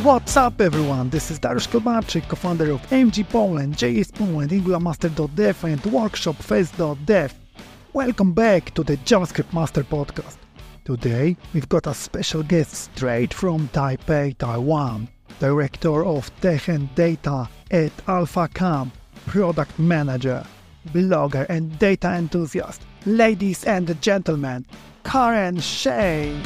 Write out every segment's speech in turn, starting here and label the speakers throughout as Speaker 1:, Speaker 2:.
Speaker 1: What's up everyone, this is Dariusz Komarczyk, co-founder of AMG Poland, JS Poland, AngularMaster.dev and WorkshopFest.dev. Welcome back to the JavaScript Master Podcast. Today we've got a special guest straight from Taipei, Taiwan, Director of Tech and Data at AlphaCamp, Product Manager, Blogger and Data Enthusiast, ladies and gentlemen, Karen Shea.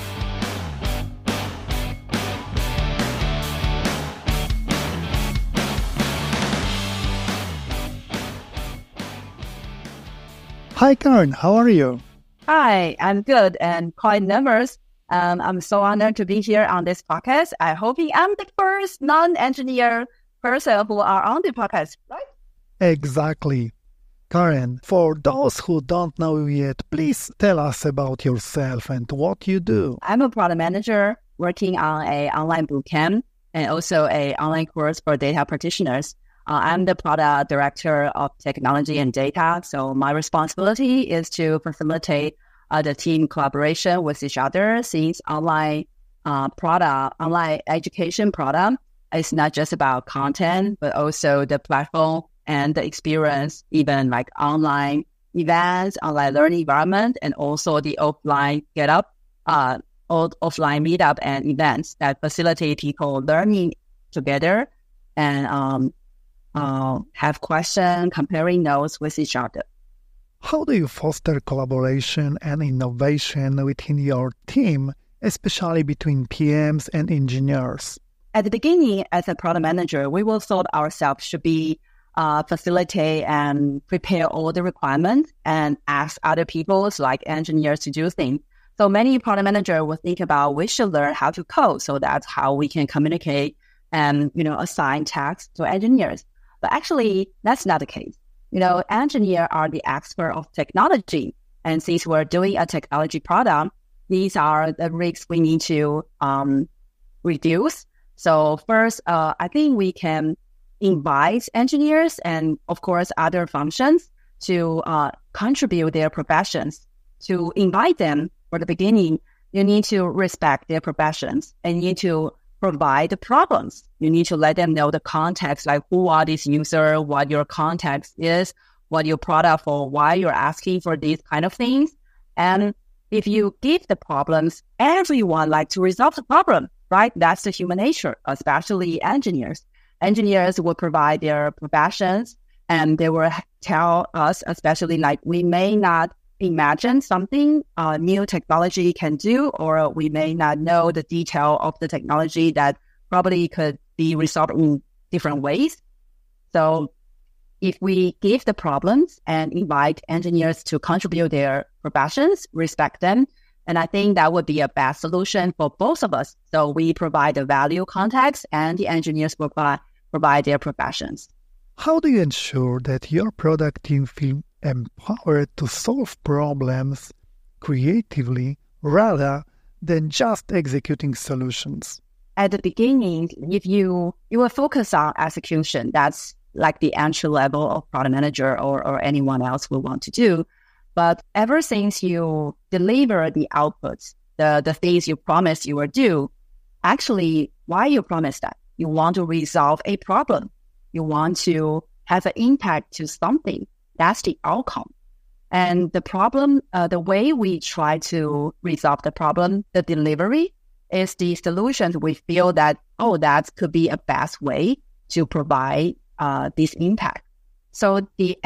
Speaker 1: Hi Karen, how are you?
Speaker 2: Hi, I'm good and quite nervous. I'm so honored to be here on this podcast. I hope I'm the first non-engineer person who are on the podcast, right?
Speaker 1: Exactly. Karen, for those who don't know you yet, please tell us about yourself and what you do.
Speaker 2: I'm a product manager working on an online bootcamp and also an online course for data practitioners. I'm the product director of technology and data. So my responsibility is to facilitate the team collaboration with each other, since online education product is not just about content, but also the platform and the experience, even like online events, online learning environment, and also the offline offline meetup and events that facilitate people learning together and have questions, comparing notes with each other.
Speaker 1: How do you foster collaboration and innovation within your team, especially between PMs and engineers?
Speaker 2: At the beginning, as a product manager, we will thought ourselves to be facilitate and prepare all the requirements and ask other people like engineers to do things. So many product managers will think about we should learn how to code. So that's how we can communicate and, assign tasks to engineers. But actually, that's not the case. Engineers are the expert of technology. And since we're doing a technology product, these are the risks we need to reduce. So first, I think we can invite engineers and, of course, other functions to contribute their professions. To invite them for the beginning, you need to respect their professions and you need to provide the problems. You need to let them know the context, like who are these users, what your context is, what your product for, why you're asking for these kind of things. And if you give the problems, everyone like to resolve the problem, right? That's the human nature, especially engineers. Engineers will provide their professions and they will tell us, especially like we may not imagine something new technology can do, or we may not know the detail of the technology that probably could be resolved in different ways. So if we give the problems and invite engineers to contribute their professions, respect them, and I think that would be a best solution for both of us. So we provide the value context and the engineers provide their professions.
Speaker 1: How do you ensure that your product team feel empowered to solve problems creatively rather than just executing solutions?
Speaker 2: At the beginning, if you will focus on execution, that's like the entry level of product manager or anyone else will want to do. But ever since you deliver the outputs, the things you promised you will do, actually, why you promise that? You want to resolve a problem. You want to have an impact to something. That's the outcome. And the problem, the way we try to resolve the problem, the delivery is the solutions we feel that, that could be a best way to provide this impact. So the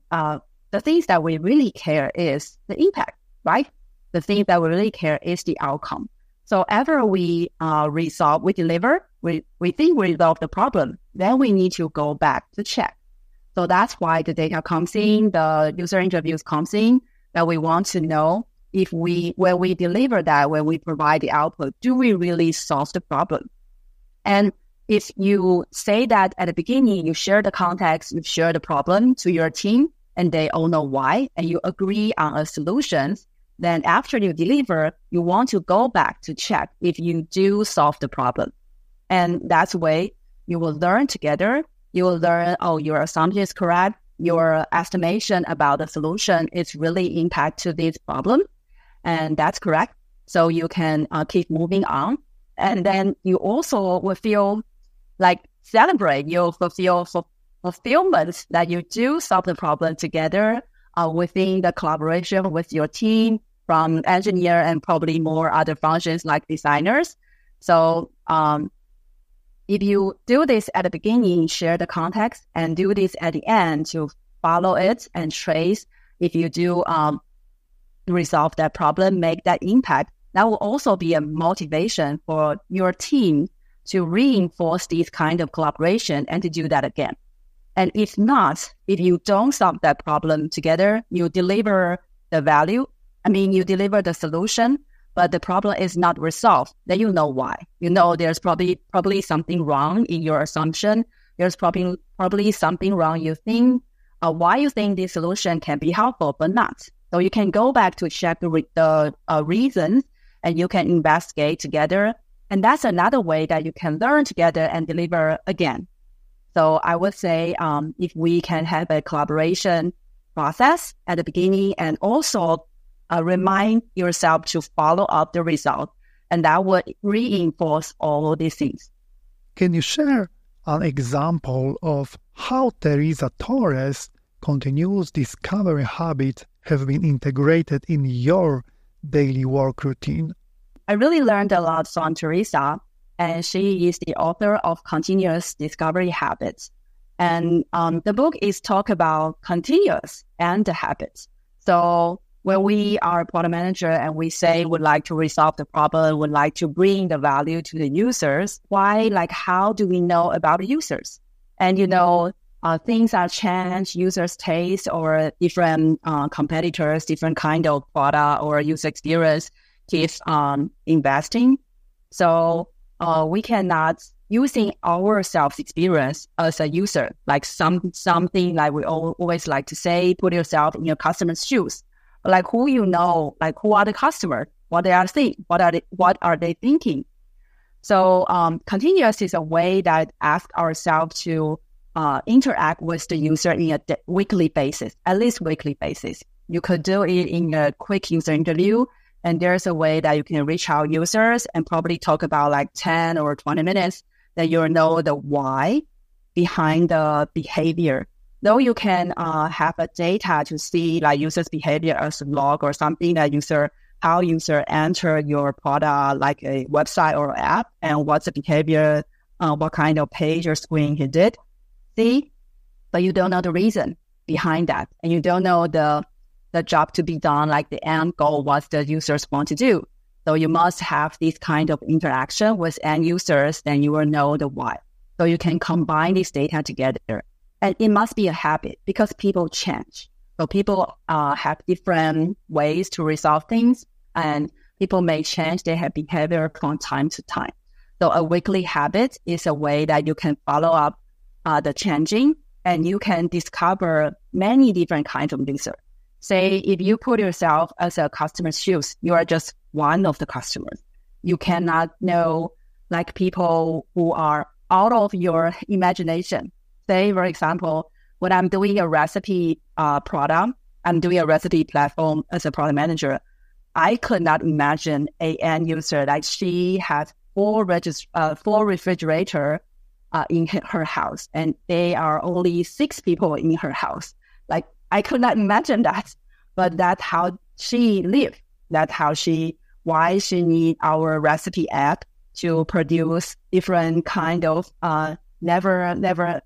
Speaker 2: things that we really care is the impact, right? The thing that we really care is the outcome. So ever we deliver, we think we resolve the problem, then we need to go back to check. So that's why the data comes in, the user interviews comes in, that we want to know if when we deliver that, when we provide the output, do we really solve the problem? And if you say that at the beginning, you share the context, you share the problem to your team, and they all know why, and you agree on a solution, then after you deliver, you want to go back to check if you do solve the problem. And that's the way you will learn together. You will learn, your assumption is correct. Your estimation about the solution is really impact to this problem. And that's correct. So you can keep moving on. And then you also will feel like celebrate your fulfillment that you do solve the problem together within the collaboration with your team from engineer and probably more other functions like designers. So if you do this at the beginning, share the context, and do this at the end to follow it and trace if you do resolve that problem, make that impact, that will also be a motivation for your team to reinforce this kind of collaboration and to do that again. And if not, if you don't solve that problem together, you deliver the value, you deliver the solution, but the problem is not resolved, then you know why. You know there's probably something wrong in your assumption. There's probably something wrong you think, why you think this solution can be helpful, but not. So you can go back to check the reasons, and you can investigate together. And that's another way that you can learn together and deliver again. So I would say if we can have a collaboration process at the beginning and also remind yourself to follow up the result, and that would reinforce all of these things.
Speaker 1: Can you share an example of how Teresa Torres' continuous discovery habit have been integrated in your daily work routine?
Speaker 2: I really learned a lot from Teresa, and she is the author of Continuous Discovery Habits. And the book is talk about continuous and the habits. So when we are a product manager and we say we'd like to resolve the problem, would like to bring the value to the users, how do we know about the users? And, things are changed, users' taste or different competitors, different kind of product or user experience keeps investing. So we cannot using our self-experience as a user, like something like we always like to say, put yourself in your customer's shoes. Like who who are the customers, what they are thinking, what are they thinking. So continuous is a way that ask ourselves to interact with the user in a weekly basis, at least weekly basis. You could do it in a quick user interview, and there's a way that you can reach out users and probably talk about 10 or 20 minutes that you know the why behind the behavior. Though you can have a data to see users' behavior as a log or something that how user enter your product like a website or app and what's the behavior, what kind of page or screen he did. See, but you don't know the reason behind that, and you don't know the job to be done, like the end goal, what the users want to do. So you must have this kind of interaction with end users, then you will know the why. So you can combine this data together. And it must be a habit because people change. So people have different ways to resolve things, and people may change their behavior from time to time. So a weekly habit is a way that you can follow up the changing, and you can discover many different kinds of users. Say, if you put yourself as a customer's shoes, you are just one of the customers. You cannot know people who are out of your imagination. Say, for example, when I'm doing a recipe product, I'm doing a recipe platform as a product manager, I could not imagine an end user she has four refrigerators in her house, and there are only 6 people in her house. I could not imagine that, but that's how she lived. That's why she need our recipe app to produce different kind of the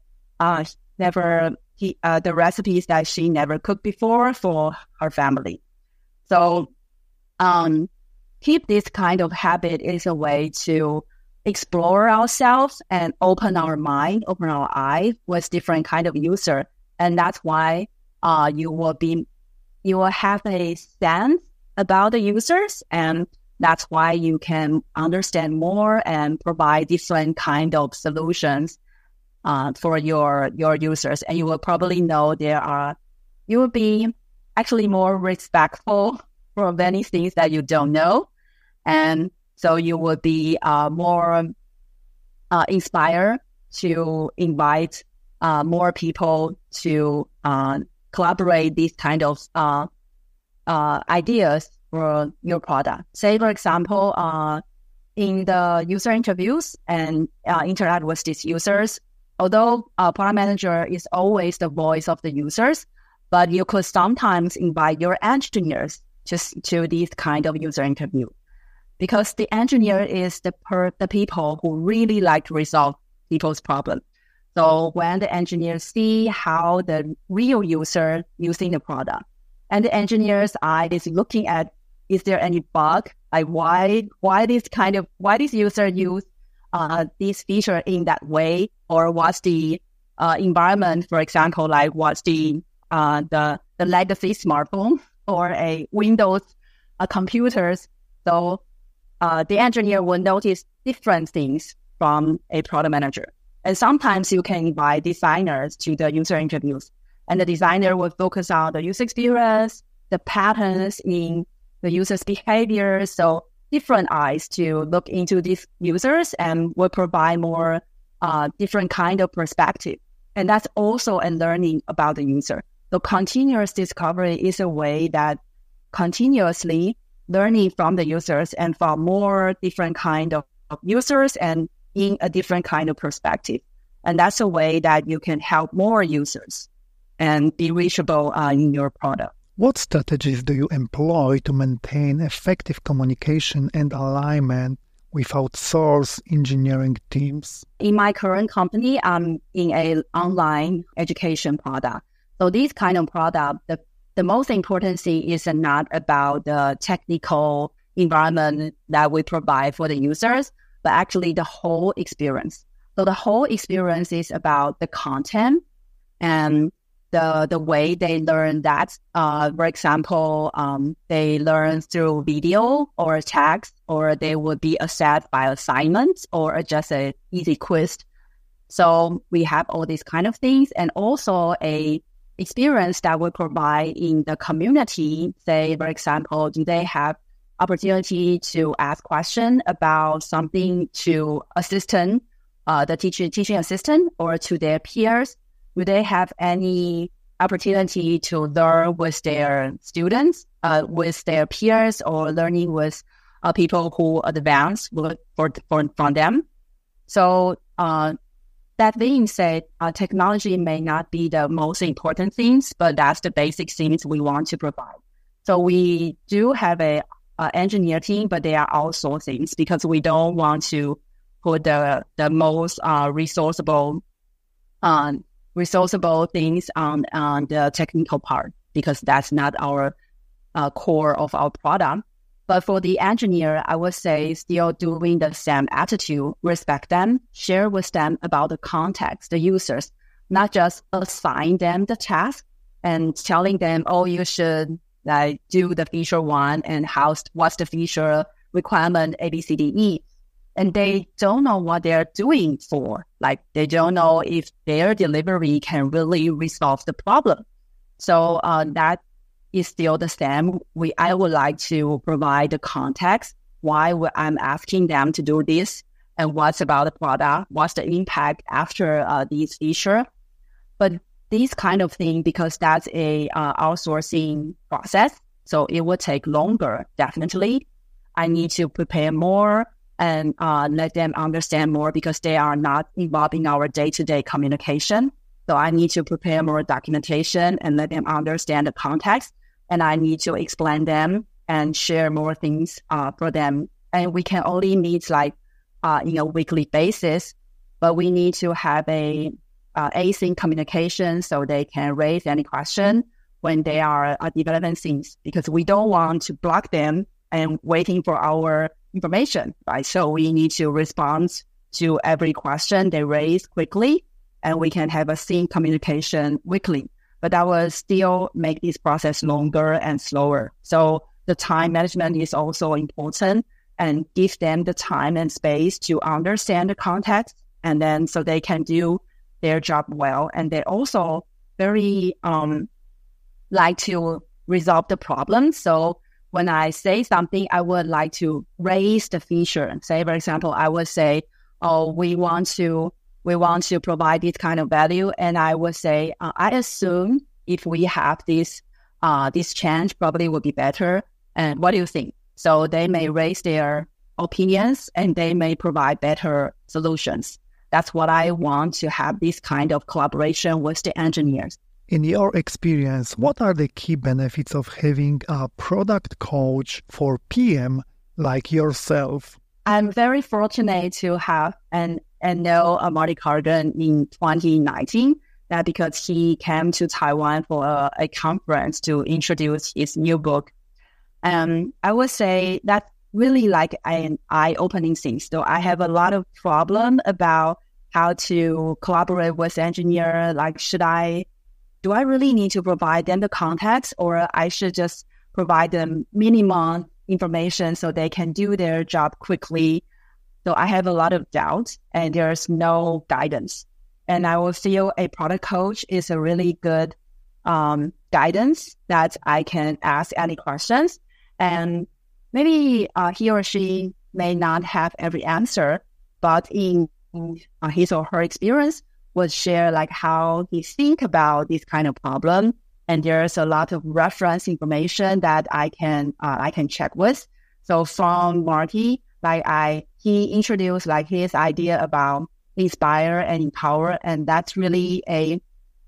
Speaker 2: recipes that she never cooked before for her family. So keep this kind of habit is a way to explore ourselves and open our mind, open our eyes with different kind of user. And that's why you will have a sense about the users, and that's why you can understand more and provide different kind of solutions for your users. And you will probably know you will be actually more respectful for many things that you don't know. And so you will be more inspired to invite more people to collaborate these kind of ideas for your product. Say, for example, in the user interviews and interact with these users. Although a product manager is always the voice of the users, but you could sometimes invite your engineers to these kind of user interview, because the engineer is the people who really like to resolve people's problem. So when the engineers see how the real user using the product, and the engineer's eye is looking at, is there any bug? Like why this user use this feature in that way, or what's the environment? For example, like what's the legacy smartphone or a Windows computers? So the engineer will notice different things from a product manager. And sometimes you can invite designers to the user interviews, and the designer will focus on the user experience, the patterns in the user's behavior. So different eyes to look into these users and will provide more different kind of perspective. And that's also a learning about the user. So continuous discovery is a way that continuously learning from the users and from more different kind of users and in a different kind of perspective. And that's a way that you can help more users and be reachable in your product.
Speaker 1: What strategies do you employ to maintain effective communication and alignment with outsourced engineering teams?
Speaker 2: In my current company, I'm in an online education product. So this kind of product, the most important thing is not about the technical environment that we provide for the users, but actually the whole experience. So the whole experience is about the content and the way they learn that. For example, they learn through video or text, or they would be assessed by assignments or just an easy quiz. So we have all these kind of things, and also a experience that we provide in the community. Say, for example, do they have opportunity to ask questions about something to assistant, the teaching assistant, or to their peers? Do they have any opportunity to learn with their students, with their peers, or learning with people who advance from them? So that being said, technology may not be the most important things, but that's the basic things we want to provide. So we do have a engineer team, but they are outsourcing because we don't want to put the most resourceable things on the technical part, because that's not our core of our product. But for the engineer, I would say still doing the same attitude, respect them, share with them about the context, the users, not just assign them the task and telling them, oh, you should like do the feature one and what's the feature requirement A, B, C, D, E. And they don't know what they're doing for. Like they don't know if their delivery can really resolve the problem. So that is still the same. I would like to provide the context why I'm asking them to do this and what's about the product, what's the impact after these feature. But these kind of thing, because that's a outsourcing process, so it will take longer, definitely. I need to prepare more and let them understand more, because they are not involved in our day-to-day communication. So I need to prepare more documentation and let them understand the context. And I need to explain them and share more things for them. And we can only meet like in a weekly basis, but we need to have a async communication so they can raise any question when they are developing things, because we don't want to block them and waiting for our information, right? So we need to respond to every question they raise quickly, and we can have a sync communication weekly. But that will still make this process longer and slower. So the time management is also important, and give them the time and space to understand the context, and then so they can do their job well. And they also very like to resolve the problem. So when I say something, I would like to raise the feature. Say, for example, I would say, oh, we want to provide this kind of value. And I would say, I assume if we have this change, probably would be better. And what do you think? So they may raise their opinions and they may provide better solutions. That's what I want to have, this kind of collaboration with the engineers.
Speaker 1: In your experience, what are the key benefits of having a product coach for PM like yourself?
Speaker 2: I'm very fortunate to have and know Marty Carden in 2019, that because he came to Taiwan for a conference to introduce his new book. I would say that's really like an eye-opening thing. So I have a lot of problem about how to collaborate with engineer. Like, do I really need to provide them the context, or I should just provide them minimum information so they can do their job quickly? So I have a lot of doubt and there's no guidance. And I will feel a product coach is a really good guidance that I can ask any questions. And maybe he or she may not have every answer, but in his or her experience would share like how he think about this kind of problem. And there's a lot of reference information that I can check with. So from Marty, he introduced like his idea about inspire and empower, and that's really a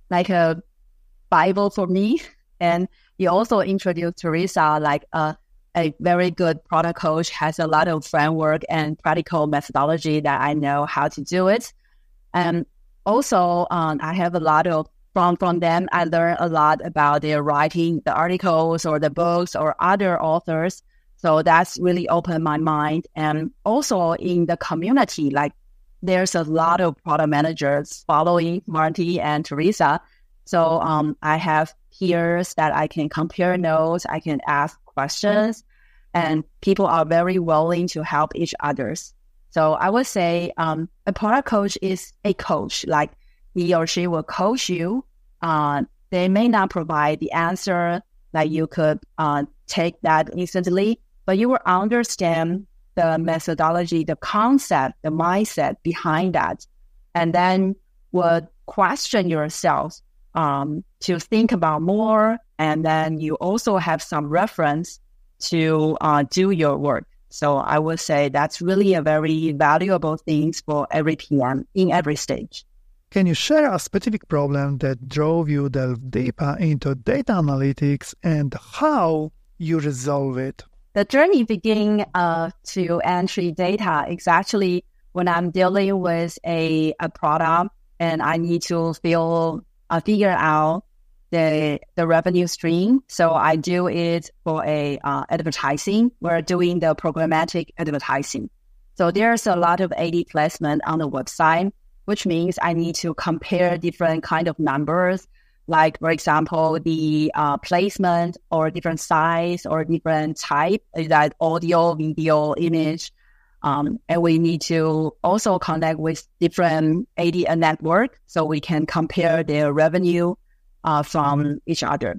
Speaker 2: Bible for me. And he also introduced Teresa, like a very good product coach, has a lot of framework and practical methodology that I know how to do it. And also, I have a lot of, from them, I learned a lot about their writing, the articles or the books or other authors. So that's really opened my mind. And also in the community, like there's a lot of product managers following Marty and Teresa. So I have peers that I can compare notes, I can ask questions, and people are very willing to help each others. So I would say a product coach is a coach, like he or she will coach you. They may not provide the answer that you could take that instantly, but you will understand the methodology, the concept, the mindset behind that, and then would question yourself to think about more. And then you also have some reference to do your work. So I would say that's really a very valuable thing for every PM in every stage.
Speaker 1: Can you share a specific problem that drove you delve deeper into data analytics and how you resolve it?
Speaker 2: The journey beginning to entry data is actually when I'm dealing with a product and I need to figure out the revenue stream. So I do it for advertising. We're doing the programmatic advertising. So there's a lot of AD placement on the website, which means I need to compare different kind of numbers, like, for example, the placement or different size or different type, that audio, video, image. And we need to also connect with different AD network so we can compare their revenue from each other.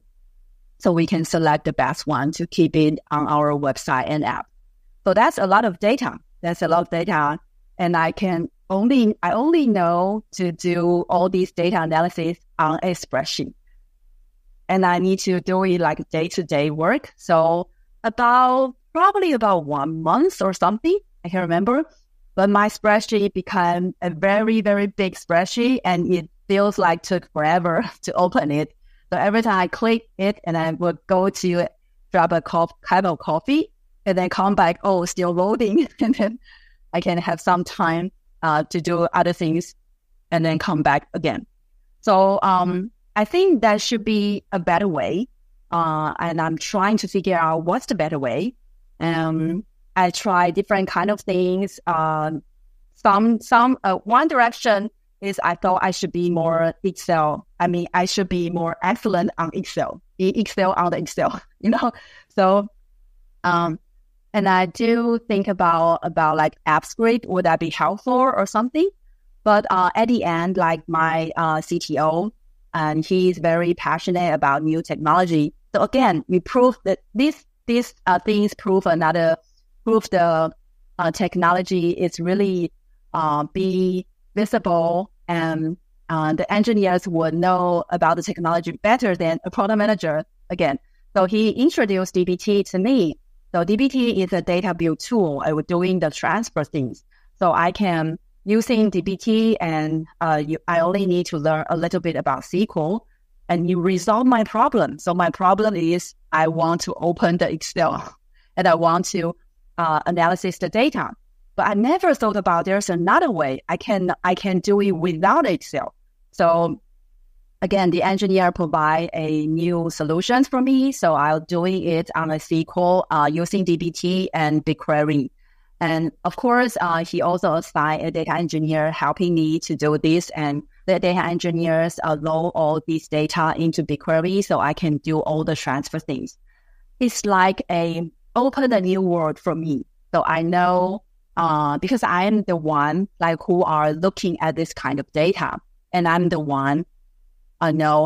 Speaker 2: So we can select the best one to keep it on our website and app. So that's a lot of data. And I only know to do all these data analysis on a spreadsheet. And I need to do it like day-to-day work. So probably about 1 month or something, I can't remember. But my spreadsheet became a very, very big spreadsheet, and it feels like took forever to open it. So every time I click it, and I would go to grab a cup of coffee, and then come back, still loading. And then I can have some time to do other things and then come back again. So I think that should be a better way. And I'm trying to figure out what's the better way. I try different kind of things. One direction is I thought I should be more Excel. I should be more excellent on Excel on the Excel, So, and I do think about like AppScript, would that be helpful or something? But at the end, like my CTO, and he's very passionate about new technology. So again, we prove that these things prove the technology is really be visible, and the engineers would know about the technology better than a product manager again. So he introduced dbt to me, So dbt is a data build tool doing the transfer things. So I can, using dbt, and I only need to learn a little bit about SQL, and you resolve my problem. So my problem is I want to open the Excel and I want to analyze the data. But I never thought about there's another way I can do it without Excel. So again, the engineer provide a new solutions for me. So I'll doing it on a SQL using dbt and BigQuery. And of course, he also assigned a data engineer helping me to do this. And the data engineers load all these data into BigQuery so I can do all the transfer things. It's like open a new world for me. So I know because I am the one who are looking at this kind of data, and I'm the one know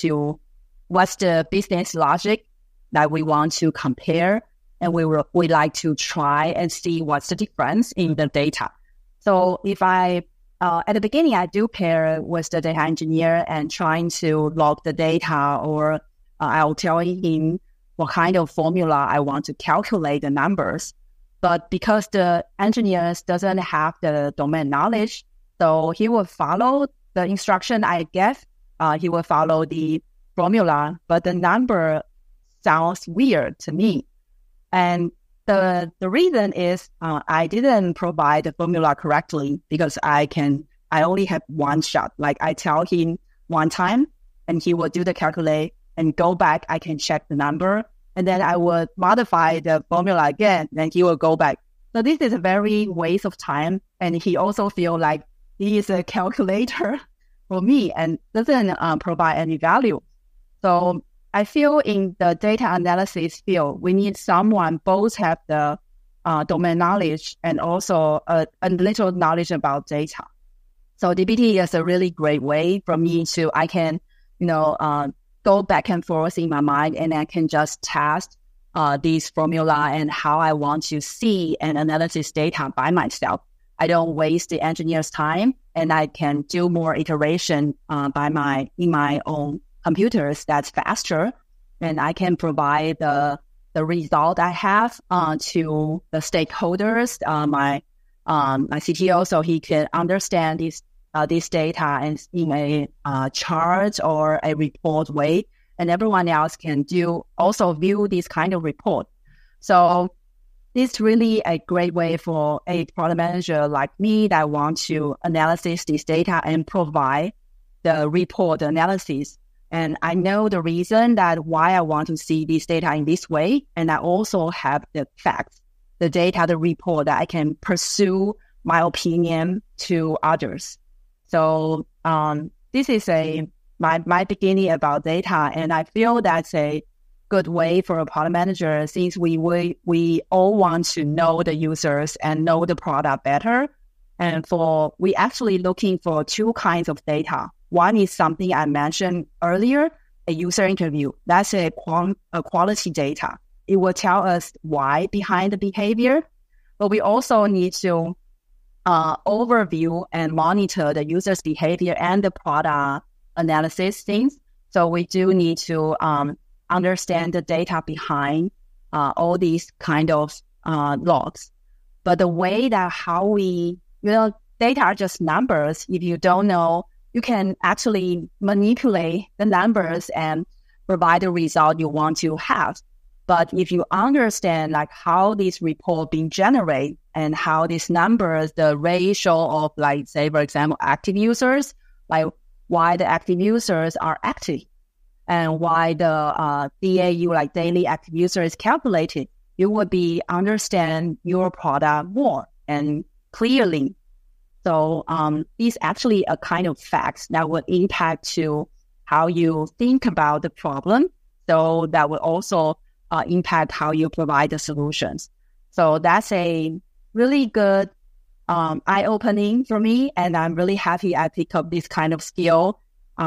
Speaker 2: what's the business logic that we want to compare, and we like to try and see what's the difference in the data. So if I at the beginning I do pair with the data engineer and trying to log the data, or I'll tell him what kind of formula I want to calculate the numbers. But because the engineers doesn't have the domain knowledge, so he will follow the instruction I give. He will follow the formula, but the number sounds weird to me. And the reason is I didn't provide the formula correctly because I only have one shot. I tell him one time and he will do the calculate and go back. I can check the number and then I would modify the formula again. Then he will go back. So this is a very waste of time. And he also feel like he is a calculator for me and doesn't provide any value. So I feel in the data analysis field, we need someone both have the domain knowledge and also a little knowledge about data. So dbt is a really great way for me I can, go back and forth in my mind, and I can just test these formula and how I want to see and analyze data by myself. I don't waste the engineer's time, and I can do more iteration in my own computers that's faster, and I can provide the result I have to the stakeholders, my CTO, so he can understand this data and in a chart or a report way, and everyone else can also view this kind of report. So it's really a great way for a product manager like me that want to analyze this data and provide the report analysis. And I know the reason that why I want to see this data in this way. And I also have the facts, the data, the report that I can pursue my opinion to others. So this is my beginning about data. And I feel that's a good way for a product manager, since we all want to know the users and know the product better. And we actually looking for two kinds of data. One is something I mentioned earlier, a user interview. That's a quality data. It will tell us why behind the behavior. But we also need to overview and monitor the user's behavior and the product analysis things. So we do need to understand the data behind all these kind of logs. But the way that how we, data are just numbers. If you don't know, you can actually manipulate the numbers and provide the result you want to have. But if you understand how this report being generated and how these numbers, the ratio of say, for example, active users, why the active users are active and why the DAU, daily active user, is calculated, you will understand your product more and clearly. So these actually are kind of facts that will impact to how you think about the problem. So that will also impact how you provide the solutions. So that's a really good eye-opening for me. And I'm really happy I picked up this kind of skill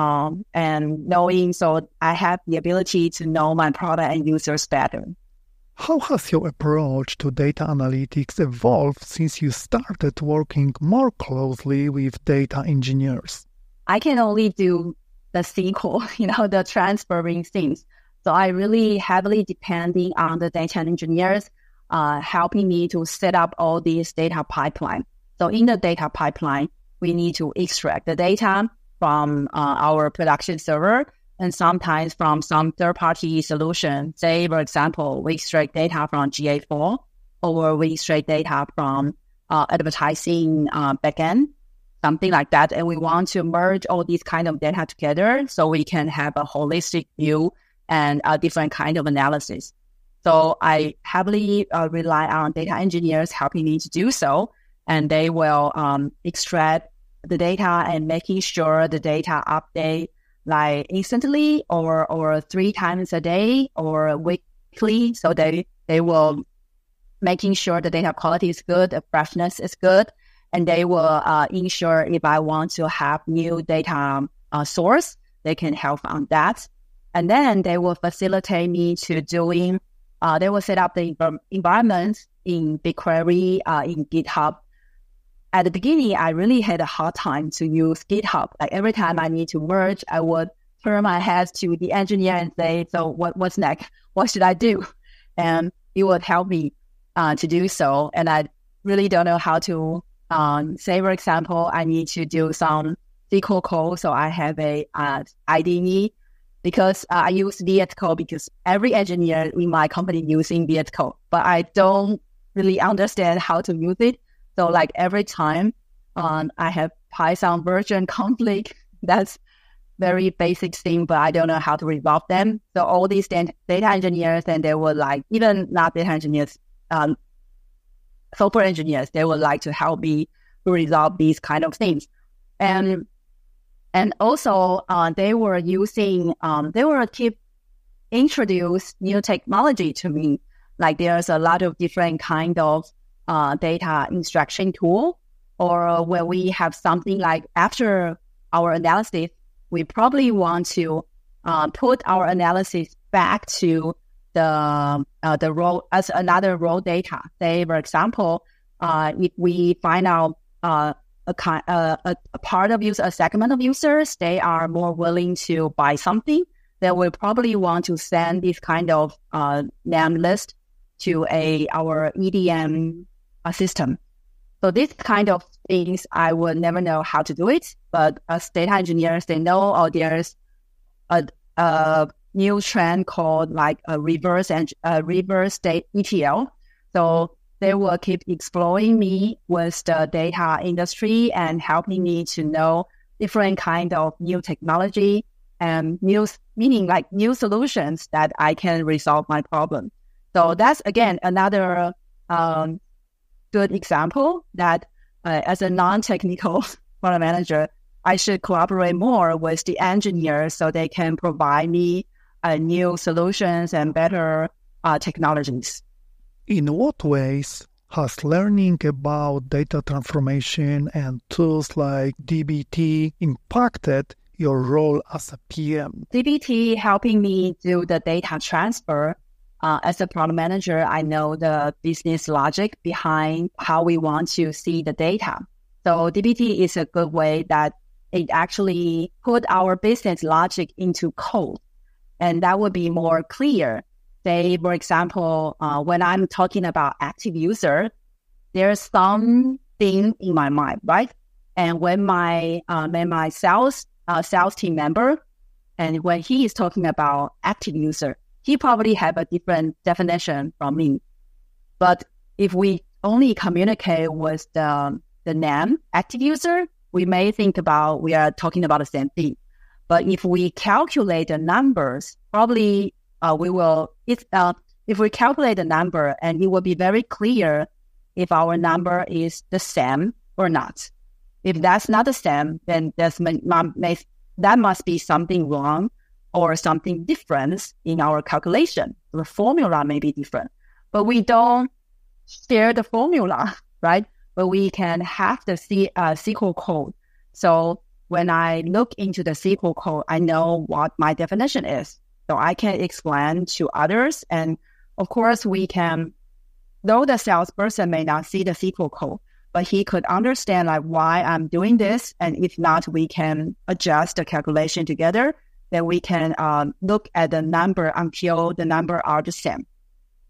Speaker 2: and knowing, so I have the ability to know my product and users better.
Speaker 1: How has your approach to data analytics evolved since you started working more closely with data engineers?
Speaker 2: I can only do the SQL, the transferring things. So I really heavily depending on the data engineers. helping me to set up all these data pipeline. So in the data pipeline, we need to extract the data from our production server and sometimes from some third-party solution. Say, for example, we extract data from GA4 or we extract data from advertising backend, something like that. And we want to merge all these kind of data together so we can have a holistic view and a different kind of analysis. So I heavily rely on data engineers helping me to do so. And they will extract the data and making sure the data update like instantly or 3 times a day or weekly. So they will making sure the data quality is good, the freshness is good, and they will ensure if I want to have new data source, they can help on that. And then they will facilitate me to doing, they will set up the environment in BigQuery, in GitHub. At the beginning, I really had a hard time to use GitHub. Like every time I need to merge, I would turn my head to the engineer and say, so what's next? What should I do? And it would help me to do so. And I really don't know how to, say, for example, I need to do some SQL code. So I have a IDE because I use VS Code because every engineer in my company using VS Code, but I don't really understand how to use it. So like every time I have Python version conflict, that's very basic thing, but I don't know how to resolve them. So all these data engineers, and they were like, even not data engineers, software engineers, they would like to help me to resolve these kind of things. And also they were using, they were keep introduce new technology to me. Like there's a lot of different kind of data extraction tool, or where we have something like after our analysis, we probably want to put our analysis back to the raw as another raw data. Say, for example, if we find out a part of a segment of users, they are more willing to buy something, then we probably want to send this kind of name list to our EDM system. So this kind of things, I would never know how to do it. But as data engineers, they know, there's a new trend called like a reverse state ETL. So they will keep exploring me with the data industry and helping me to know different kind of new technology and new solutions that I can resolve my problem. So that's again another good example that as a non-technical product manager, I should collaborate more with the engineers so they can provide me new solutions and better technologies.
Speaker 1: In what ways has learning about data transformation and tools like dbt impacted your role as a PM?
Speaker 2: dbt helping me do the data transfer. As a product manager, I know the business logic behind how we want to see the data. So dbt is a good way that it actually put our business logic into code. And that would be more clear. Say, for example, when I'm talking about active user, there's something in my mind, right? And when my sales team member, and when he is talking about active user, he probably have a different definition from me. But if we only communicate with the name active user, we may think about we are talking about the same thing. But if we calculate the numbers, probably we will. If we calculate the number, and it will be very clear if our number is the same or not. If that's not the same, then that must be something wrong or something different in our calculation. The formula may be different, but we don't share the formula, right? But we can have the SQL code. So when I look into the SQL code, I know what my definition is. So I can explain to others. And of course, we can, though the salesperson may not see the SQL code, but he could understand like why I'm doing this. And if not, we can adjust the calculation together. Then we can look at the number until the number are the same.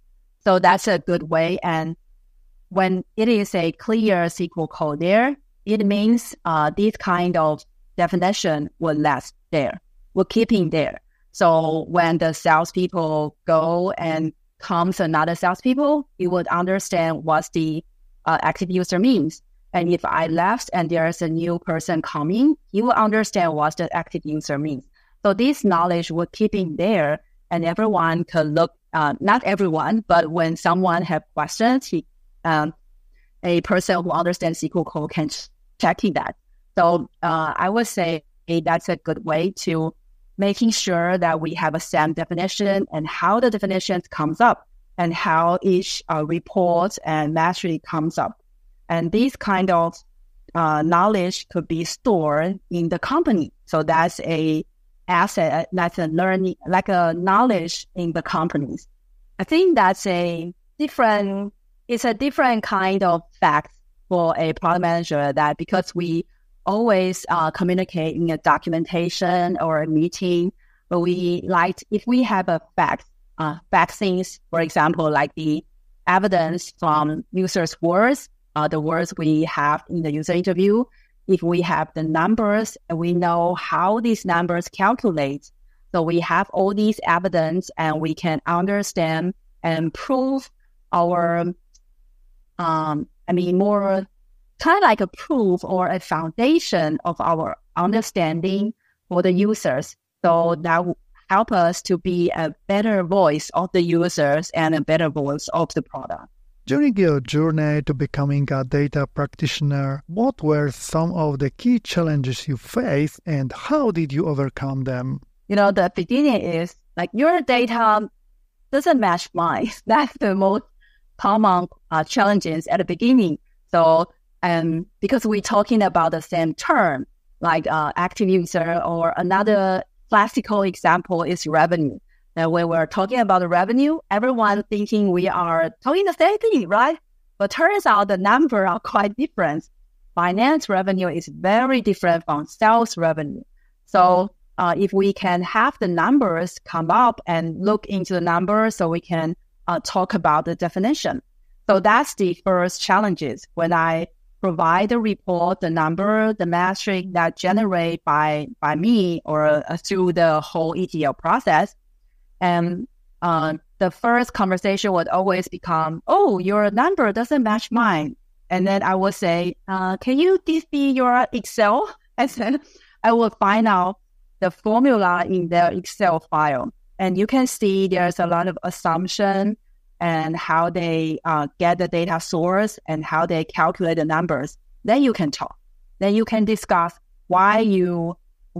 Speaker 2: So that's a good way. And when it is a clear SQL code there, it means this kind of definition will last there, will keep in there. So when the salespeople go and comes another salespeople, you would understand what the active user means. And if I left and there's a new person coming, you will understand what the active user means. So this knowledge will keep in there, and everyone can look, not everyone, but when someone have questions, a person who understands SQL code can check in that. So I would say that's a good way to making sure that we have a same definition and how the definition comes up and how each report and metric comes up. And this kind of knowledge could be stored in the company. So that's a asset, that's a learning, like a knowledge in the companies. I think that's it's a different kind of fact for a product manager, that because we always communicate in a documentation or a meeting, but if we have a fact things, for example, like the evidence from users' words, the words we have in the user interview, if we have the numbers and we know how these numbers calculate, so we have all these evidence and we can understand and prove our, more kind of like a proof or a foundation of our understanding for the users. So that will help us to be a better voice of the users and a better voice of the product.
Speaker 1: During your journey to becoming a data practitioner, what were some of the key challenges you faced and how did you overcome them?
Speaker 2: The beginning is like your data doesn't match mine. That's the most common challenges at the beginning. So, because we're talking about the same term, like active user, or another classical example is revenue. And when we're talking about the revenue, everyone thinking we are talking the same thing, right? But turns out the numbers are quite different. Finance revenue is very different from sales revenue. So if we can have the numbers come up and look into the numbers, so we can talk about the definition. So that's the first challenges. When I provide the report, the number, the metric that generate by me or through the whole ETL process, and the first conversation would always become, oh, your number doesn't match mine. And then I would say, can you this be your Excel? And then I will find out the formula in the Excel file. And you can see there's a lot of assumption and how they get the data source and how they calculate the numbers. Then you can talk. Then you can discuss why you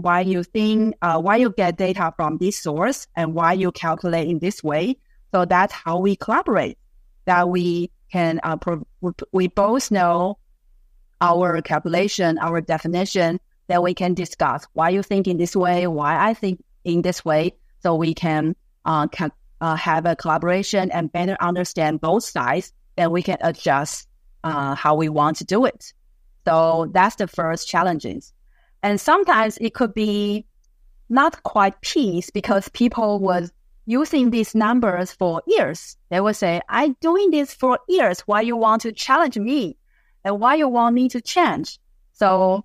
Speaker 2: get data from this source and why you calculate in this way. So that's how we collaborate. That we can we both know our calculation, our definition. Then we can discuss why you think in this way, why I think in this way. So we can have a collaboration and better understand both sides. Then we can adjust how we want to do it. So that's the first challenges. And sometimes it could be not quite peace because people was using these numbers for years. They would say, I'm doing this for years. Why you want to challenge me? And why you want me to change? So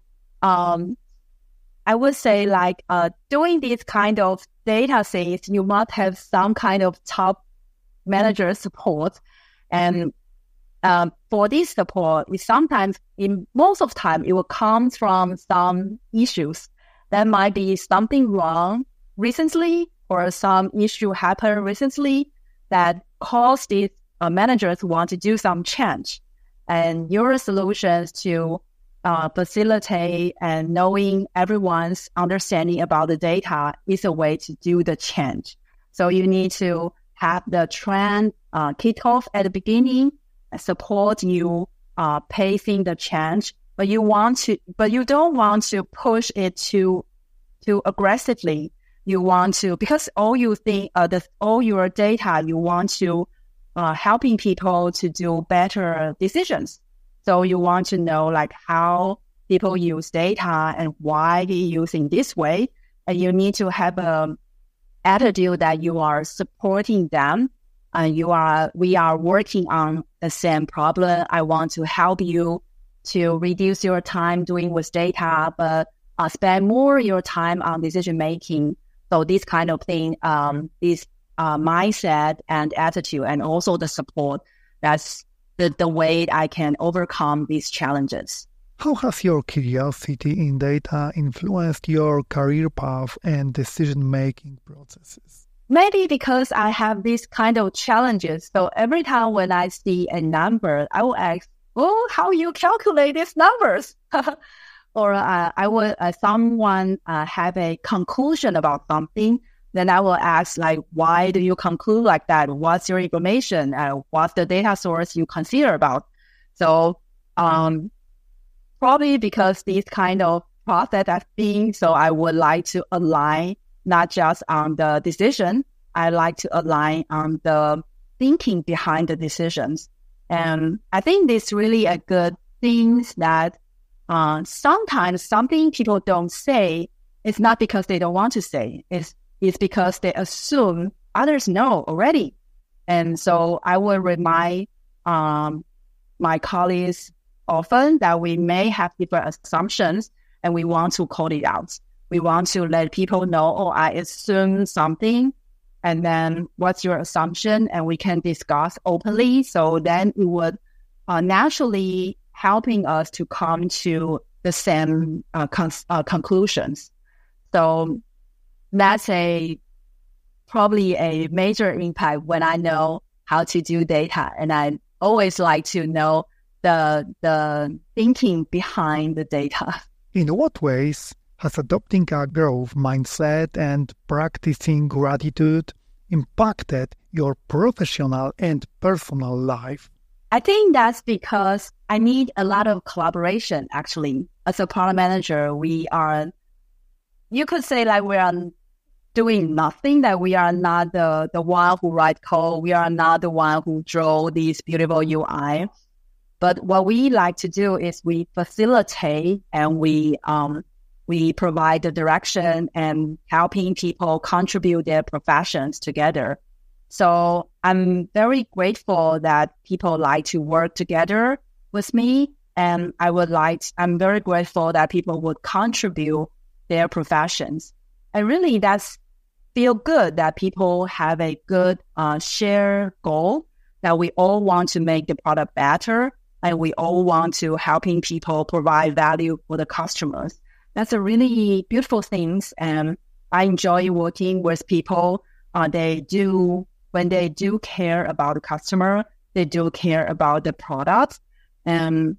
Speaker 2: I would say like doing this kind of data things, you must have some kind of top manager support. And for this support, most of the time, it will come from some issues. There might be something wrong recently or some issue happened recently that caused these managers to want to do some change. And your solutions to facilitate and knowing everyone's understanding about the data is a way to do the change. So you need to have the trend kick off at the beginning, support you pacing the change, but you don't want to push it too aggressively. You want to, because all you think, all your data, you want to helping people to do better decisions. So you want to know like how people use data and why they using this way, and you need to have a attitude that you are supporting them we are working on the same problem. I want to help you to reduce your time doing with data, but spend more your time on decision making. So this kind of thing, this mindset and attitude, and also the support, that's the way I can overcome these challenges.
Speaker 1: How has your curiosity in data influenced your career path and decision-making processes?
Speaker 2: Maybe because I have these kind of challenges. So every time when I see a number, I will ask, oh, how you calculate these numbers? Or I will, someone have a conclusion about something, then I will ask, like, why do you conclude like that? What's your information? What's the data source you consider about? So probably because these kind of process I've seen, so I would like to align not just on the decision, I like to align on the thinking behind the decisions. And I think this really a good thing that sometimes something people don't say, it's not because they don't want to say, it's because they assume others know already. And so I will remind my colleagues often that we may have different assumptions and we want to call it out. We want to let people know, oh, I assume something, and then what's your assumption? And we can discuss openly. So then it would naturally helping us to come to the same conclusions. So that's probably a major impact when I know how to do data. And I always like to know the thinking behind the data.
Speaker 1: In what ways has adopting a growth mindset and practicing gratitude impacted your professional and personal life?
Speaker 2: I think that's because I need a lot of collaboration, actually. As a product manager, you could say like we are doing nothing, that we are not the one who write code. We are not the one who draw these beautiful UI. But what we like to do is we facilitate and we provide the direction and helping people contribute their professions together. So I'm very grateful that people like to work together with me. And I'm very grateful that people would contribute their professions. And really that's feel good that people have a good shared goal, that we all want to make the product better. And we all want to helping people provide value for the customers. That's a really beautiful thing. And I enjoy working with people. When they do care about the customer, they do care about the product. And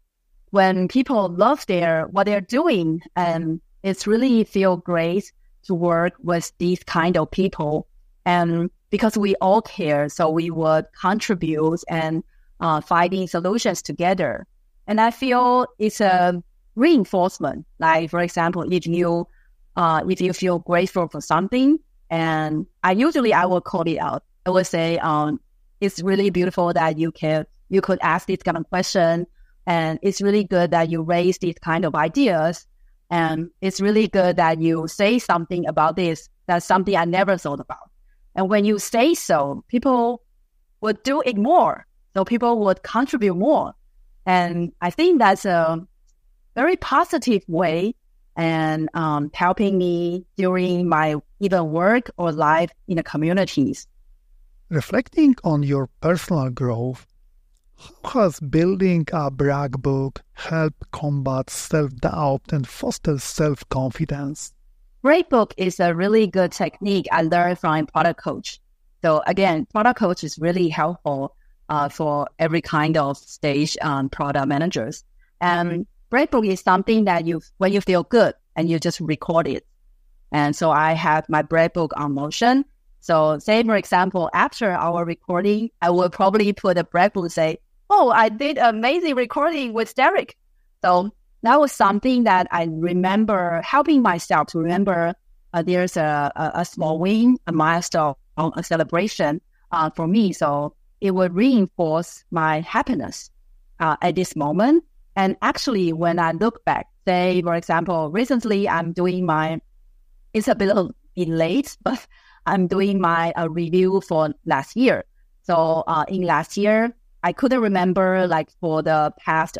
Speaker 2: when people love what they're doing, and it's really feel great to work with these kind of people. And because we all care, so we would contribute and finding solutions together. And I feel it's a reinforcement. Like, for example, if you feel grateful for something, and I will call it out. I would say, it's really beautiful that you could ask this kind of question, and it's really good that you raise these kind of ideas, and it's really good that you say something about this. That's something I never thought about. And when you say so, people would do it more. So people would contribute more. And I think that's a very positive way and helping me during my either work or life in the communities.
Speaker 1: Reflecting on your personal growth, how has building a brag book helped combat self-doubt and foster self-confidence?
Speaker 2: Brag book is a really good technique I learned from Product Coach. So again, Product Coach is really helpful for every kind of stage product managers. And brag book is something that when you feel good and you just record it. And so I have my brag book on Motion. So say, for example, after our recording, I will probably put a brag book and say, oh, I did amazing recording with Derek. So that was something that I remember helping myself to remember there's a small win, a milestone, a celebration for me. So it would reinforce my happiness at this moment. And actually, when I look back, say, for example, recently I'm doing it's a bit late, but I'm doing my review for last year. So in last year, I couldn't remember like for the past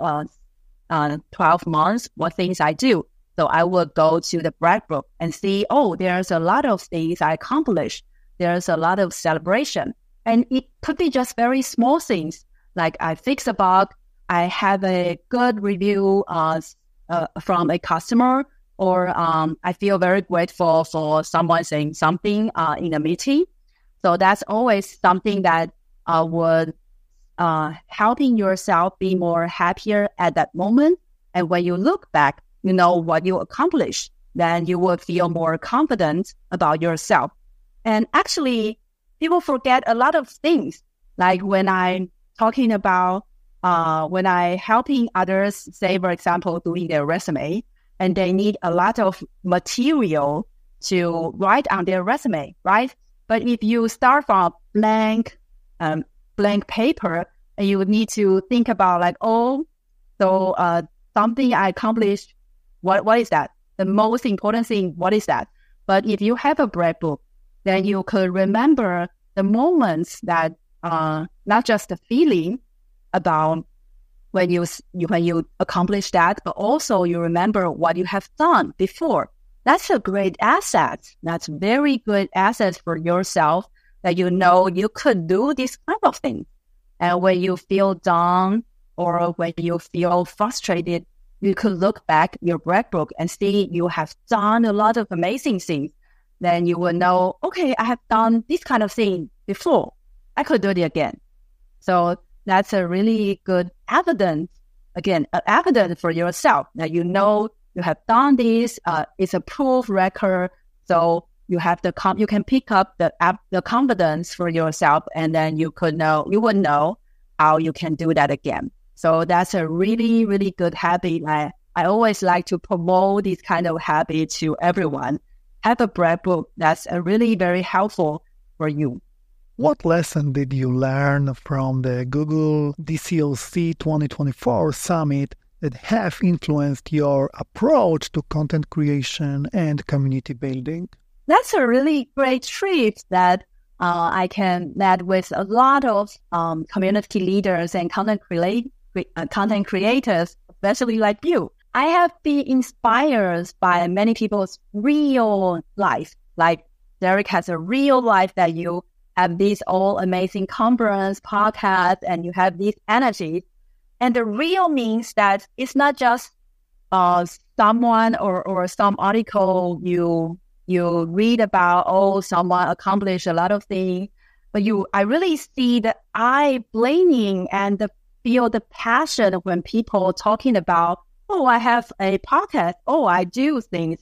Speaker 2: 12 months what things I do. So I would go to the brag book and see, oh, there's a lot of things I accomplished. There's a lot of celebration. And it could be just very small things, like I fix a bug, I have a good review from a customer, or I feel very grateful for someone saying something in a meeting. So that's always something that would helping yourself be more happier at that moment. And when you look back, you know what you accomplished, then you will feel more confident about yourself. And actually, people forget a lot of things. Like when I'm talking about, when I helping others, say, for example, doing their resume, and they need a lot of material to write on their resume, right? But if you start from blank paper, and you need to think about like, something I accomplished, what is that? The most important thing, what is that? But if you have a brag book, then you could remember the moments that not just the feeling about when you accomplish that, but also you remember what you have done before. That's a great asset. That's very good asset for yourself, that you know you could do this kind of thing. And when you feel down or when you feel frustrated, you could look back your brag book and see you have done a lot of amazing things. Then you will know, okay, I have done this kind of thing before. I could do it again. So that's a really good evidence, evidence for yourself that you know you have done this. It's a proof record. So you have you can pick up the confidence for yourself, and then you would know how you can do that again. So that's a really, really good habit. I always like to promote this kind of habit to everyone. Have a brag book. That's really very helpful for you.
Speaker 1: What lesson did you learn from the Google DCOC 2024 Summit that have influenced your approach to content creation and community building?
Speaker 2: That's a really great trip that I can met with a lot of community leaders and content creators, especially like you. I have been inspired by many people's real life. Like Derek has a real life that you have these all amazing conference, podcasts, and you have this energy. And the real means that it's not just someone or some article you read about, someone accomplished a lot of things, but I really see the eye-blaming and feel the passion when people talking about, I have a podcast, I do things,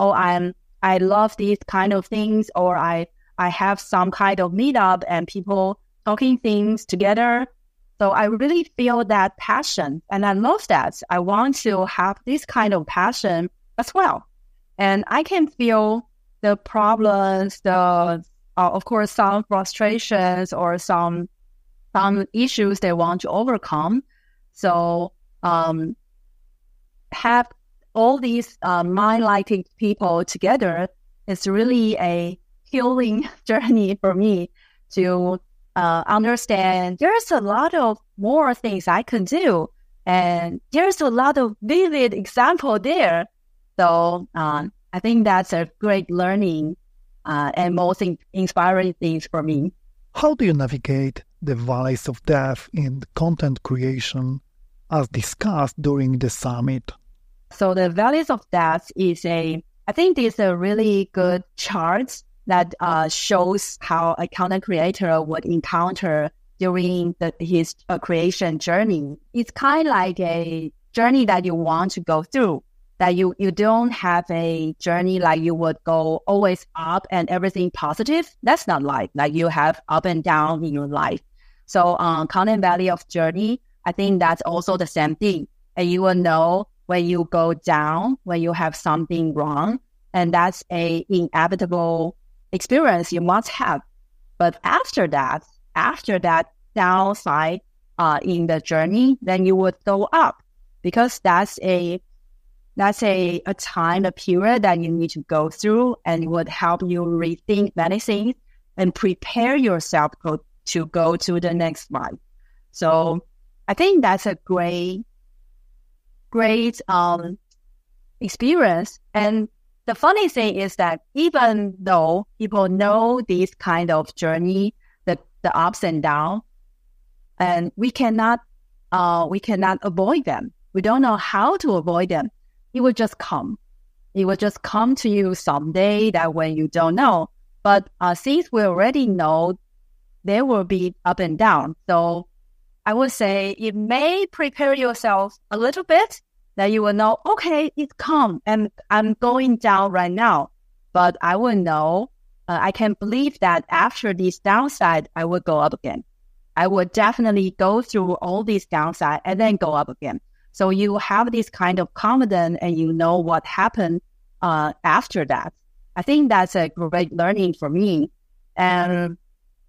Speaker 2: I love these kind of things, or I have some kind of meetup and people talking things together. So I really feel that passion, and I love that. I want to have this kind of passion as well. And I can feel the problems, of course, some frustrations or some issues they want to overcome. So have all these mind-like people together is really a healing journey for me to understand there's a lot of more things I can do, and there's a lot of vivid example there. So I think that's a great learning and most inspiring things for me.
Speaker 1: How do you navigate the valleys of death in content creation as discussed during the summit?
Speaker 2: So the valleys of death I think it's a really good chart that shows how a content creator would encounter during his creation journey. It's kind of like a journey that you want to go through, that you don't have a journey like you would go always up and everything positive. That's not life. Like you have up and down in your life. So content valley of journey, I think that's also the same thing. And you will know when you go down, when you have something wrong, and that's a inevitable experience you must have. But after that downside in the journey, then you would go up, because that's a time, a period that you need to go through, and it would help you rethink many things and prepare yourself to go to the next one. So I think that's a great experience. And the funny thing is that even though people know this kind of journey, the ups and downs, and we cannot avoid them. We don't know how to avoid them. It will just come. It will just come to you someday that when you don't know. But since we already know, there will be up and down. So I would say it may prepare yourself a little bit that you will know, okay, it's come and I'm going down right now. But I will know, I can believe that after this downside, I will go up again. I would definitely go through all these downsides and then go up again. So you have this kind of confidence and you know what happened after that. I think that's a great learning for me. And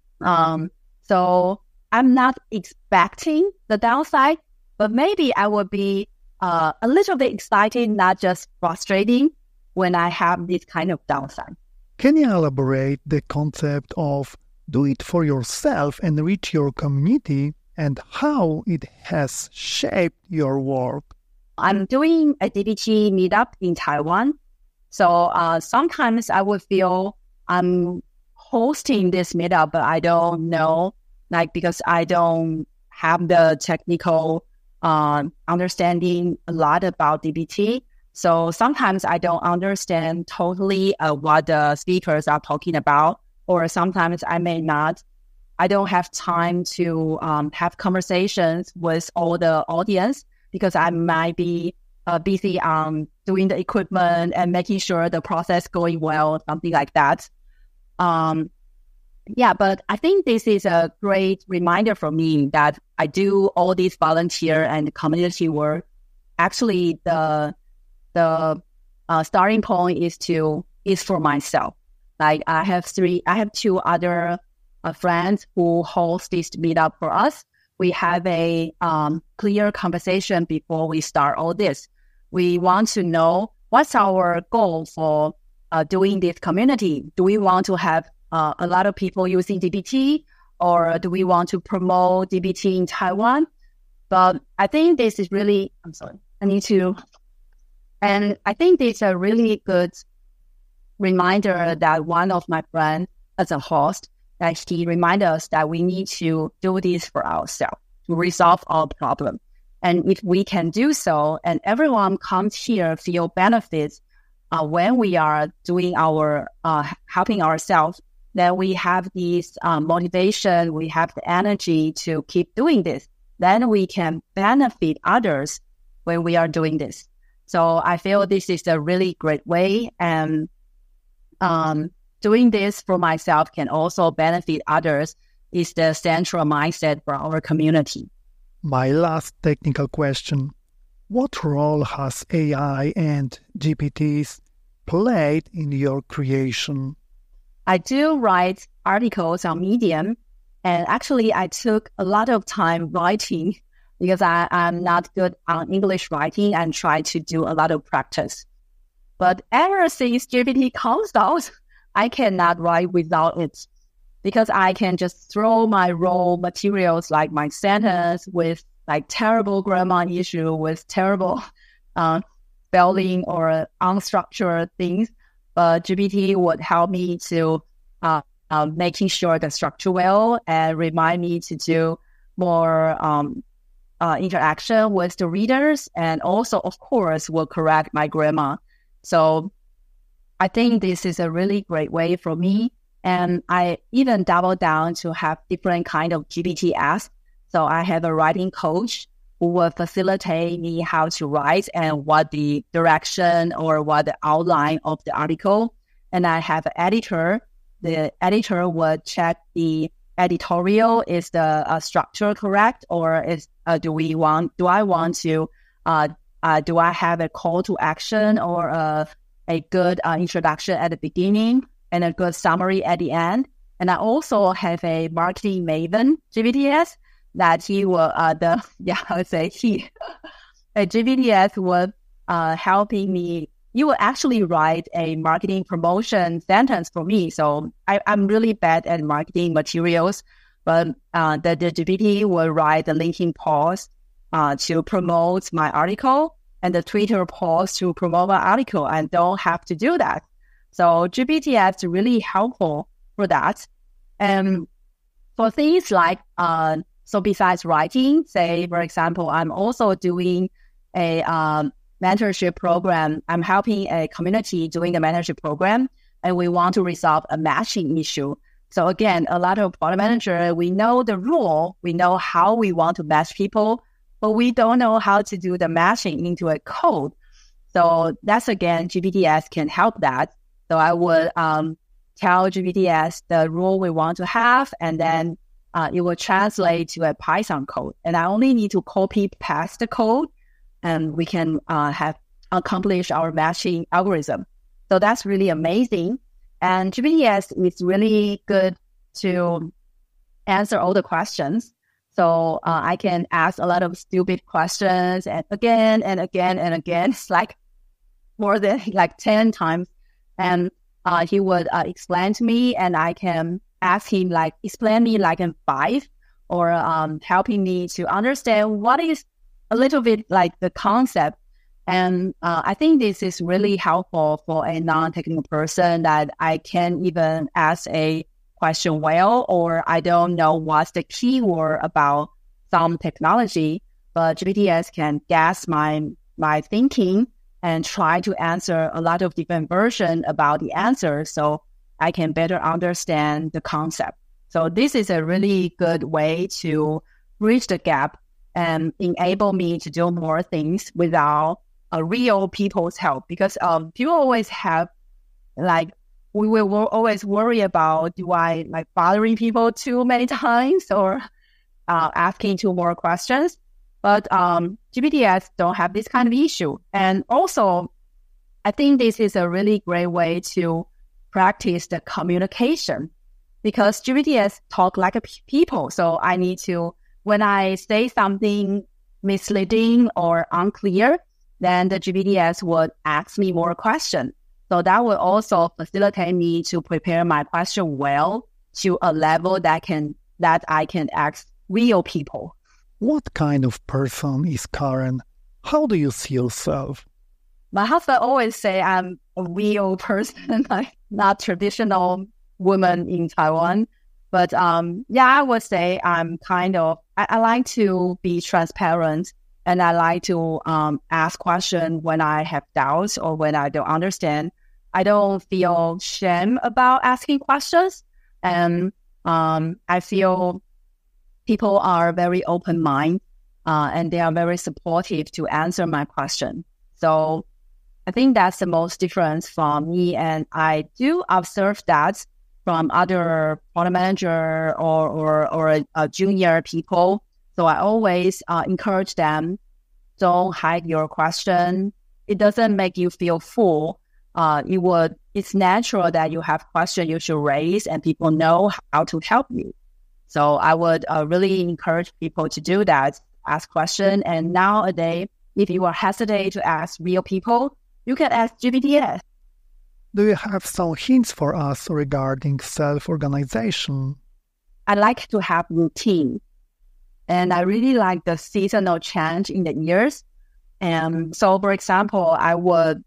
Speaker 2: so I'm not expecting the downside, but maybe I would be a little bit excited, not just frustrating when I have this kind of downside.
Speaker 1: Can you elaborate the concept of do it for yourself and reach your community and how it has shaped your work?
Speaker 2: I'm doing a DBT meetup in Taiwan. So sometimes I would feel I'm hosting this meetup, but I don't know, because I don't have the technical understanding a lot about DBT. So sometimes I don't understand totally what the speakers are talking about, or sometimes I don't have time to have conversations with all the audience because I might be busy doing the equipment and making sure the process going well, something like that. But I think this is a great reminder for me that I do all this volunteer and community work. Actually, the starting point is for myself. Like I have two other friends who host this meetup for us. We have a clear conversation before we start all this. We want to know what's our goal for doing this community. Do we want to have a lot of people using DBT, or do we want to promote DBT in Taiwan? But I think this is really, and I think this is a really good reminder that one of my friends as a host, that he reminded us that we need to do this for ourselves to resolve our problem. And if we can do so, and everyone comes here feel benefits when we are doing our helping ourselves, then we have this motivation, we have the energy to keep doing this. Then we can benefit others when we are doing this. So I feel this is a really great way, and doing this for myself can also benefit others is the central mindset for our community.
Speaker 1: My last technical question. What role has AI and GPTs played in your creation?
Speaker 2: I do write articles on Medium, and actually I took a lot of time writing because I'm not good on English writing and try to do a lot of practice. But ever since GPT comes out, I cannot write without it because I can just throw my raw materials like my sentence with like terrible grammar issue, with terrible spelling or unstructured things. But GPT would help me to making sure the structure well and remind me to do more interaction with the readers, and also, of course, will correct my grammar. So I think this is a really great way for me. And I even double down to have different kind of GPT apps. So I have a writing coach who will facilitate me how to write and what the direction or what the outline of the article. And I have an editor. The editor will check the editorial, is the structure correct, or do I have a call to action or a good introduction at the beginning and a good summary at the end. And I also have a marketing maven, GPTs, that he will, GPTs will helping me. You will actually write a marketing promotion sentence for me. So I'm really bad at marketing materials, but the GPT will write the linking post to promote my article and the Twitter post to promote my article. I don't have to do that. So GPT is really helpful for that. And for things like, so besides writing, say, for example, I'm also doing a mentorship program. I'm helping a community doing a mentorship program, and we want to resolve a matching issue. So again, a lot of product manager, we know the rule, we know how we want to match people, but we don't know how to do the matching into a code. So that's, again, GPTs can help that. So I would tell GPTs the rule we want to have, and then it will translate to a Python code. And I only need to copy paste the code, and we can have accomplished our matching algorithm. So that's really amazing. And GPTs is really good to answer all the questions. So I can ask a lot of stupid questions and again and again and again. It's like more than like 10 times. And he would explain to me, and I can ask him like, explain me like in 5, or helping me to understand what is a little bit like the concept. And I think this is really helpful for a non-technical person, that I can't even ask a question well, or I don't know what's the keyword about some technology, but GPTs can guess my thinking and try to answer a lot of different versions about the answer, so I can better understand the concept. So this is a really good way to bridge the gap and enable me to do more things without real people's help. Because people always have, like, we will always worry about, do I like bothering people too many times, or asking too more questions? But GPTs don't have this kind of issue. And also, I think this is a really great way to practice the communication, because GPTs talk like people. So I need to, when I say something misleading or unclear, then the GPTs would ask me more questions. So that will also facilitate me to prepare my question well to a level that I can ask real people.
Speaker 1: What kind of person is Karen? How do you see yourself?
Speaker 2: My husband always say I'm a real person, like not traditional woman in Taiwan. But I would say I'm kind of, I like to be transparent, and I like to ask questions when I have doubts or when I don't understand. I don't feel shame about asking questions. And I feel people are very open-minded, and they are very supportive to answer my question. So I think that's the most difference from me. And I do observe that from other product manager or junior people. So I always encourage them, don't hide your question. It doesn't make you feel full. It's natural that you have questions you should raise, and people know how to help you. So I would really encourage people to do that, ask questions. And nowadays, if you are hesitant to ask real people, you can ask GPTs.
Speaker 1: Do you have some hints for us regarding self-organization?
Speaker 2: I like to have routine. And I really like the seasonal change in the years. And so, for example, I would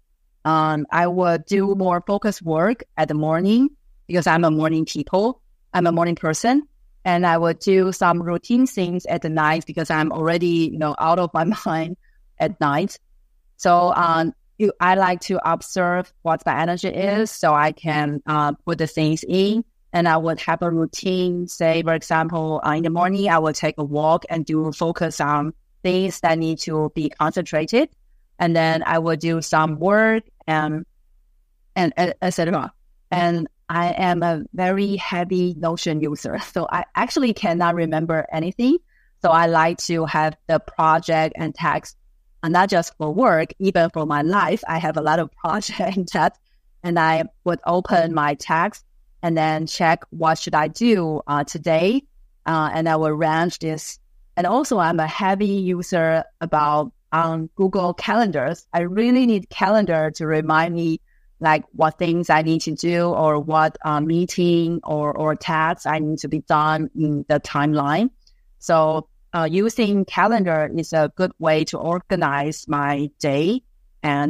Speaker 2: do more focused work at the morning, because I'm a morning person. And I would do some routine things at the night, because I'm already, out of my mind at night. So I like to observe what my energy is, so I can put the things in. And I would have a routine. Say, for example, in the morning, I would take a walk and do focus on things that need to be concentrated. And then I would do some work and etc. And I am a very heavy Notion user, so I actually cannot remember anything. So I like to have the project and tasks, and not just for work, even for my life. I have a lot of projects and tasks, and I would open my tasks and then check what should I do today, and I will arrange this. And also, I'm a heavy user about Google Calendars. I really need calendar to remind me like what things I need to do or what meeting or tasks I need to be done in the timeline. So using calendar is a good way to organize my day and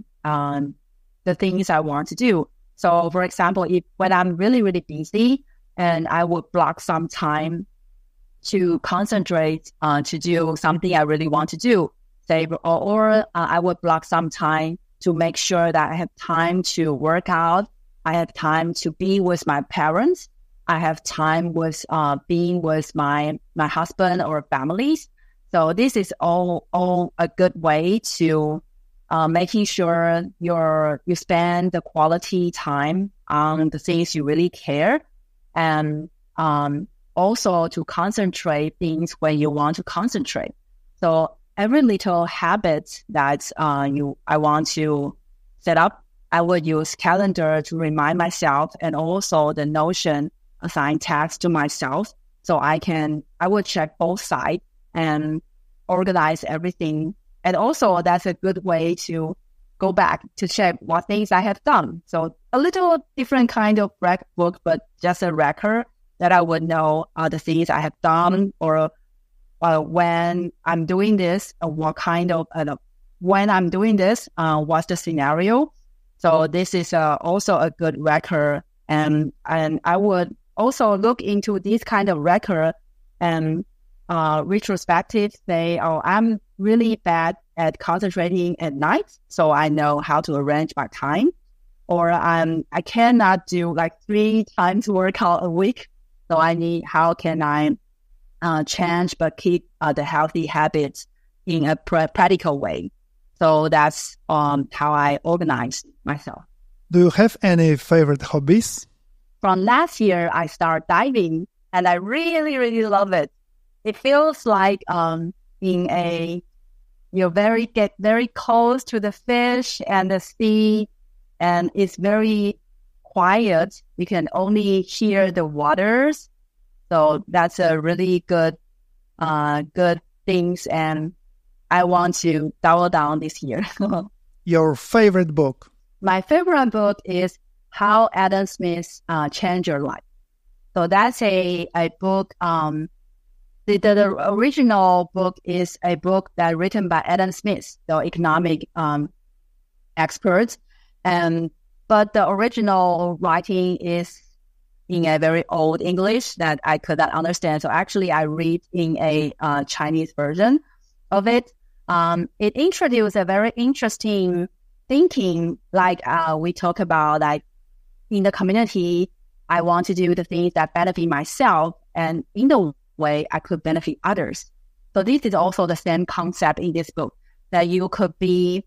Speaker 2: the things I want to do. So for example, when I'm really, really busy and I would block some time to concentrate to do something I really want to do, say, or I would block some time to make sure that I have time to work out. I have time to be with my parents. I have time with being with my husband or families. So this is all a good way to making sure you spend the quality time on the things you really care, and also to concentrate things when you want to concentrate. So every little habit that I want to set up, I would use calendar to remind myself, and also the Notion assign tasks to myself. So I would check both sides and organize everything. And also that's a good way to go back to check what things I have done. So a little different kind of book, but just a record that I would know the things I have done, or when I'm doing this, what kind of, when I'm doing this, what's the scenario? So this is also a good record. And I would also look into this kind of record and retrospective, say, oh, I'm really bad at concentrating at night, so I know how to arrange my time. Or I cannot do like 3 times workout a week, so how can I change but keep the healthy habits in a practical way? So that's how I organize myself.
Speaker 1: Do you have any favorite hobbies?
Speaker 2: From last year, I started diving, and I really, really love it. It feels like get very close to the fish and the sea, and it's very quiet. You can only hear the waters. So that's a really good things, and I want to double down this year.
Speaker 1: Your favorite book?
Speaker 2: My favorite book is How Adam Smith Changed Your Life. So that's a book. The original book is a book that written by Adam Smith, the economic expert, but the original writing is in a very old English that I could not understand. So actually, I read in a Chinese version of it. It introduced a very interesting thinking, like we talk about, like in the community, I want to do the things that benefit myself, and in the way I could benefit others. So this is also the same concept in this book, that you could be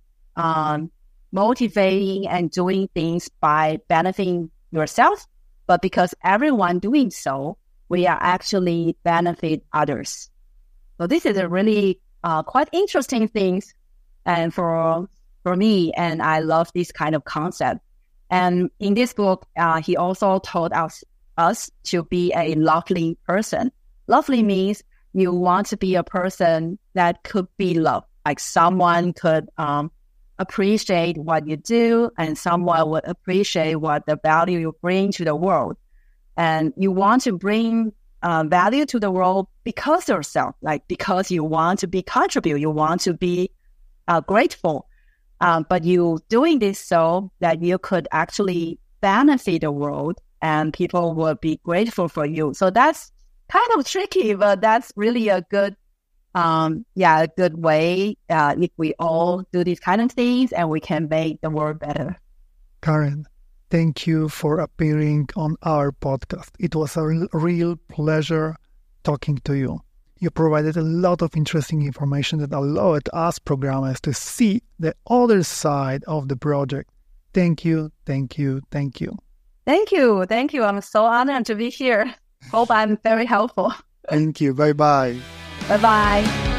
Speaker 2: motivating and doing things by benefiting yourself, but because everyone doing so, we are actually benefit others. So this is a really quite interesting things, and for me, and I love this kind of concept. And in this book, he also told us to be a lovely person. Lovely means you want to be a person that could be loved, like someone could appreciate what you do, and someone would appreciate what the value you bring to the world. And you want to bring value to the world because yourself, like because you want to contribute, you want to be grateful. But you doing this so that you could actually benefit the world and people will be grateful for you. So that's kind of tricky, but that's really a good, a good way if we all do these kind of things, and we can make the world better.
Speaker 1: Karen, thank you for appearing on our podcast. It was a real pleasure talking to you. You provided a lot of interesting information that allowed us programmers to see the other side of the project. Thank you, thank you, thank you.
Speaker 2: Thank you, thank you. I'm so honored to be here. Hope I'm very helpful.
Speaker 1: Thank you. Bye-bye.
Speaker 2: Bye-bye.